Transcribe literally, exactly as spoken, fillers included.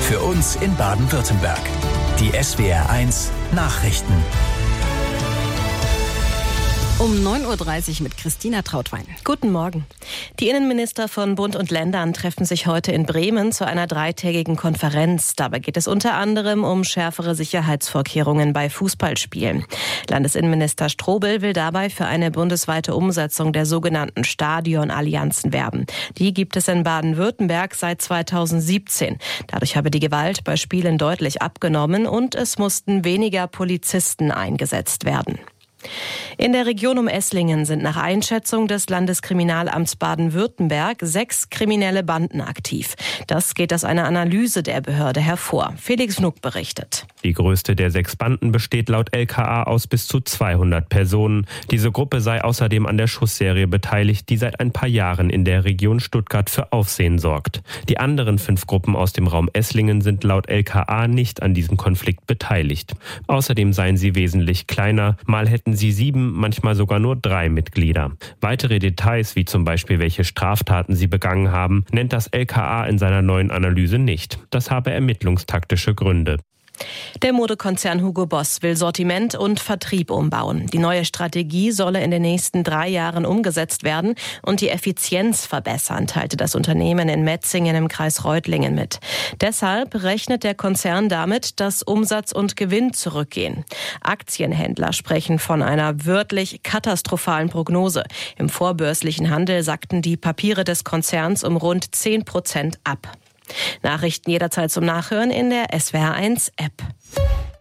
Für uns in Baden-Württemberg. Die S W R eins Nachrichten. Um neun Uhr dreißig mit Christina Trautwein. Guten Morgen. Die Innenminister von Bund und Ländern treffen sich heute in Bremen zu einer dreitägigen Konferenz. Dabei geht es unter anderem um schärfere Sicherheitsvorkehrungen bei Fußballspielen. Landesinnenminister Strobel will dabei für eine bundesweite Umsetzung der sogenannten Stadionallianzen werben. Die gibt es in Baden-Württemberg seit zweitausendsiebzehn. Dadurch habe die Gewalt bei Spielen deutlich abgenommen und es mussten weniger Polizisten eingesetzt werden. In der Region um Esslingen sind nach Einschätzung des Landeskriminalamts Baden-Württemberg sechs kriminelle Banden aktiv. Das geht aus einer Analyse der Behörde hervor. Felix Fnuck berichtet. Die größte der sechs Banden besteht laut L K A aus bis zu zweihundert Personen. Diese Gruppe sei außerdem an der Schussserie beteiligt, die seit ein paar Jahren in der Region Stuttgart für Aufsehen sorgt. Die anderen fünf Gruppen aus dem Raum Esslingen sind laut L K A nicht an diesem Konflikt beteiligt. Außerdem seien sie wesentlich kleiner. Mal hätten sie sieben, manchmal sogar nur drei Mitglieder. Weitere Details, wie zum Beispiel welche Straftaten sie begangen haben, nennt das L K A in seiner neuen Analyse nicht. Das habe ermittlungstaktische Gründe. Der Modekonzern Hugo Boss will Sortiment und Vertrieb umbauen. Die neue Strategie solle in den nächsten drei Jahren umgesetzt werden und die Effizienz verbessern, teilte das Unternehmen in Metzingen im Kreis Reutlingen mit. Deshalb rechnet der Konzern damit, dass Umsatz und Gewinn zurückgehen. Aktienhändler sprechen von einer wörtlich katastrophalen Prognose. Im vorbörslichen Handel sackten die Papiere des Konzerns um rund zehn Prozent ab. Nachrichten jederzeit zum Nachhören in der S W R eins App.